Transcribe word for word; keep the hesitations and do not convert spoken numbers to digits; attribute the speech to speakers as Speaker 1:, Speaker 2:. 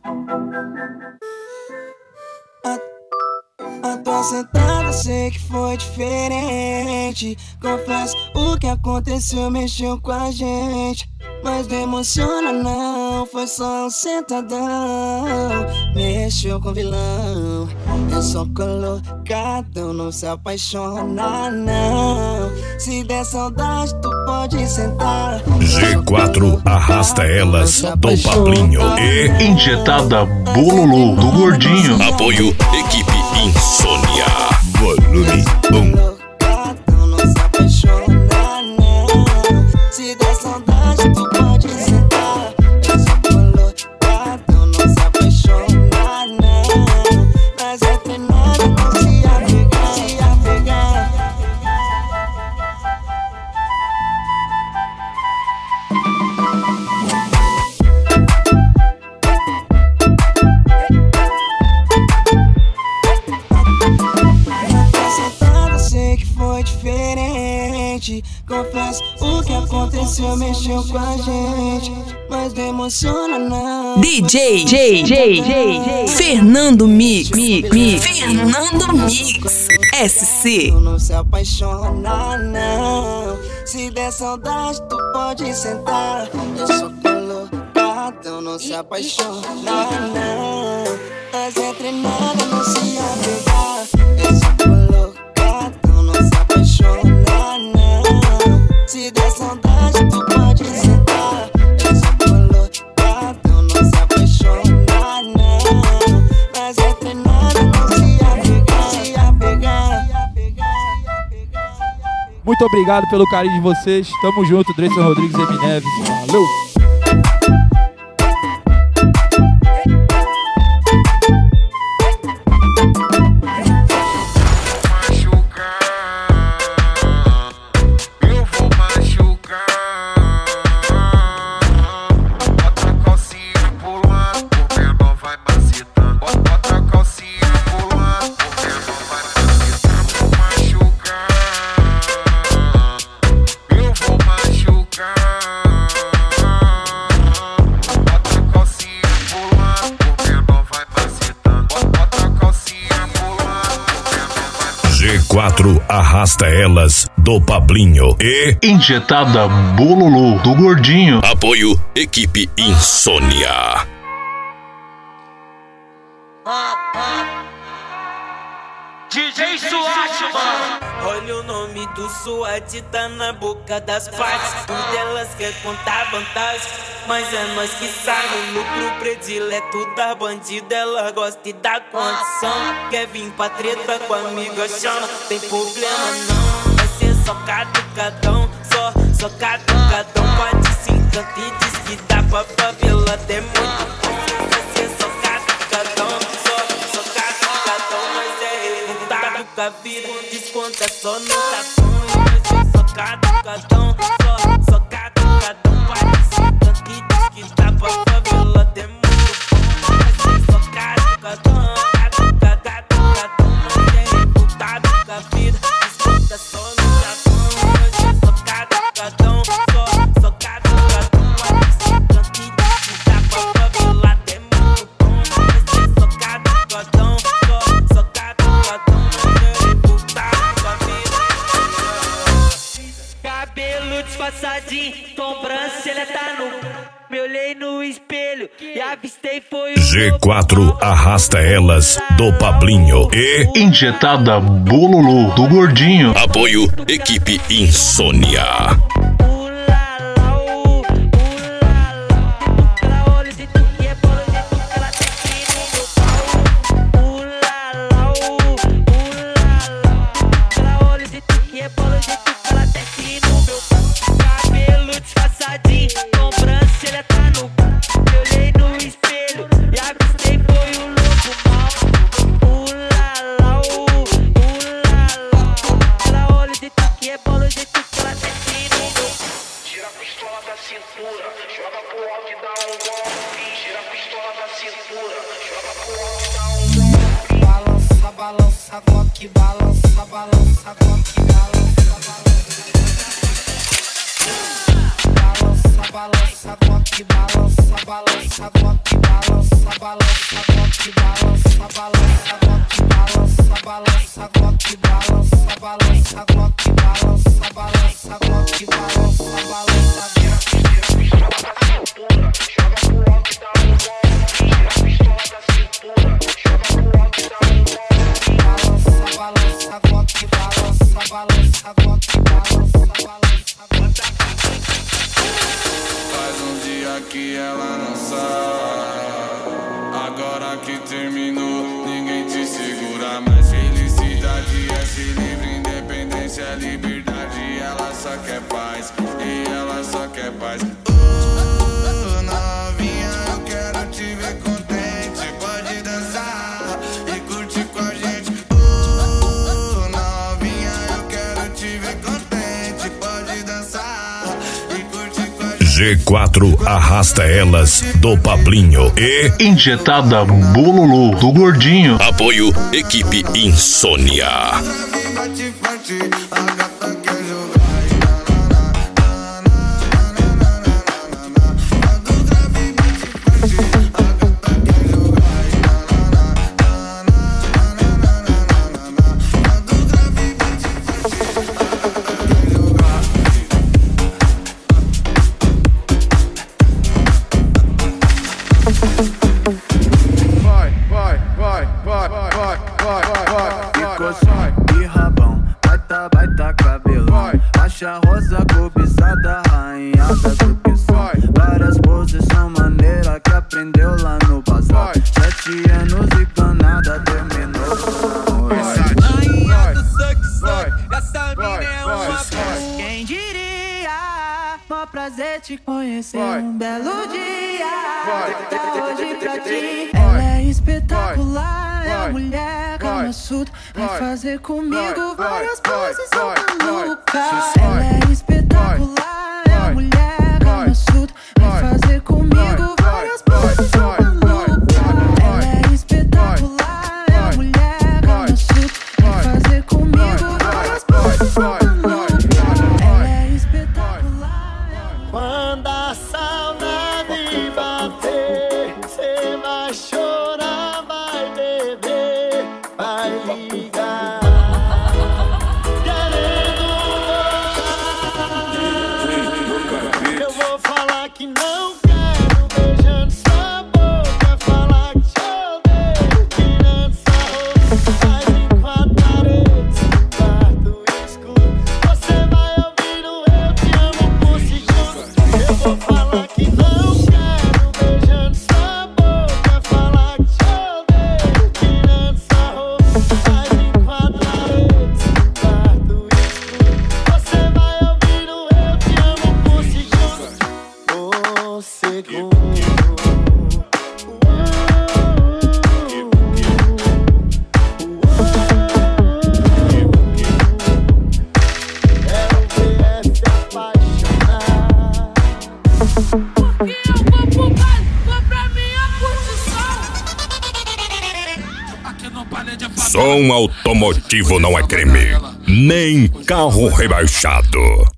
Speaker 1: A tua sentada sei que foi diferente. Confesso, o que aconteceu mexeu com a gente. Mas não emociona não, foi só um sentadão. Mexeu com vilão, é só colocadão. Não se apaixona não. Se der saudade tu pode sentar.
Speaker 2: G quatro arrasta elas do Pablinho e
Speaker 3: Injetada Bololô do Gordinho.
Speaker 2: Apoio Equipe Insônia. Volume um.
Speaker 1: Não se apaixona não. Se der saudade tu pode sentar. É só colocadão, não se apaixona não. Mas é treinado, não se apegar, se apegar. Sei que foi diferente. Confesso, o que aconteceu mexeu com a gente. Mas não emociona não.
Speaker 4: D J, J, J, J, Fernando Mix, Mix, Mix, Fernando Mix, S C.
Speaker 1: Não se apaixona não. Se der saudade tu pode sentar. Eu sou colocadão, não se apaixona não. Mas é treinada, não se apegar. Eu sou colocadão, não se apaixona não. Se der saudade tu pode sentar. Eu sou colocadão, não se apaixona não. Mas é treinada, não se apegar, se apegar.
Speaker 5: Muito obrigado pelo carinho de vocês. Tamo junto, Dreyson Rodrigues e Emi Neves. Valeu!
Speaker 2: G quatro arrasta elas do Pablinho e
Speaker 3: Injetada Bololô do Gordinho.
Speaker 2: Apoio Equipe Insônia.
Speaker 6: D J Suacho, mano. Olha o nome do SWAT, tá na boca das partes. Tudo elas quer contar vantagem, mas é nós que sai no lucro predileto da bandida. Ela gosta e dá condição. Quer vir pra treta com a amiga, chama. Tem problema não, vai ser só catucadão. Só, só catucadão. Bate se encanta e diz que dá pra favela. Até muito bom, vai ser só catucadão. Só, só catucadão, mas é revoltado com a vida. Desconta só no cartão. E vai ser só catucadão. Só, só catucadão. Bate se encanta e diz que dá pra favela. Até muito bom, vai ser só catucadão. Catucadão, mas é revoltado com a vida. Desconta só no cartão. E vai ser só catucadão. Só, só catucadão. Bate se encanta e diz que dá pra favela. Até muito bom, vai ser só catucadão. Só, só catucadão, mas é revoltado com a vida. Cabelo disfarçadinho, sobrancelha tá no. Me olhei no espelho e avistei foi o
Speaker 2: G quatro arrasta elas do Pablinho e
Speaker 3: Injetada Bololô do Gordinho.
Speaker 2: Apoio Equipe Insônia.
Speaker 6: cabelo disfarçadinho, sobrancelha tá no. Eu olhei no espelho e avistei foi o lobo mal. Ulala, ulala. Ela olha o jeito que é bola, o jeito que ela desce no meu. Tira a pistola da cintura, joga pro alto e dá um golpe. Tira a pistola da cintura, joga pro alto e dá um golpe. Balança, balança, goque, balança, balança, goque, balança, balança. Balança, balança, goque, balança, balança, goque, balança,
Speaker 7: Faz um dia que ela não sai. Agora que terminou, ninguém te segura mais. Felicidade é ser livre, independência é liberdade. Ela só quer paz, e ela só quer paz. Oh, novinha, eu quero te ver contente. Pode dançar e curtir com a gente. Oh, novinha, eu quero te ver contente. Pode dançar e curtir com a gente.
Speaker 2: G quatro arrasta elas do Pablinho e
Speaker 3: Injetada Bololô do Gordinho.
Speaker 2: apoio Equipe Insônia.
Speaker 7: Bate forte, a gata quer jogar. Quando grave bate forte, a gata quer jogar. Quando grave bate forte, a gata quer jogar. Vai, vai, vai, vai, vai, vai, vai, vai.
Speaker 8: Ficou e rabão, baita, baita cabelão. Acha rosa cobiçada, rainha da sedução. Várias posição maneira que aprendeu lá no bazar. Sete anos e canada terminou com rainha do suck, suck. Essa mina é uma festa. Quem diria? Mó prazer te conhecer um belo dia. Até hoje pra ti. Ela é espetacular, é a mulher Kama Sutra. Vai fazer comigo várias poses malucas. Ela é espetacular, é a mulher Kama Sutra. Vai fazer comigo várias poses malucas. Ela é espetacular, é a mulher Kama Sutra. Vai fazer comigo várias poses malucas. Ela é espetacular.
Speaker 1: Quando a saudade bater, cê vai chorar, vai beber, vai ligar, querendo voltar. Eu vou falar que não quero, beijando sua boca, falar que te odeio, tirando sua roupa, mas em quatro paredes, quarto escuro, você vai ouvir o eu te amo por segundo. Eu vou falar que não quero, beijando sua boca, falar que te odeio, tirando sua roupa, mas em quatro paredes, quarto escuro, você vai ouvir o eu te amo por segundo. Por segundo. Quero ver se apaixonar.
Speaker 9: Porque eu vou pro baile, vou pra minha curtição. Aqui no Palha de Favela.
Speaker 2: som automotivo não é crime, nem carro rebaixado.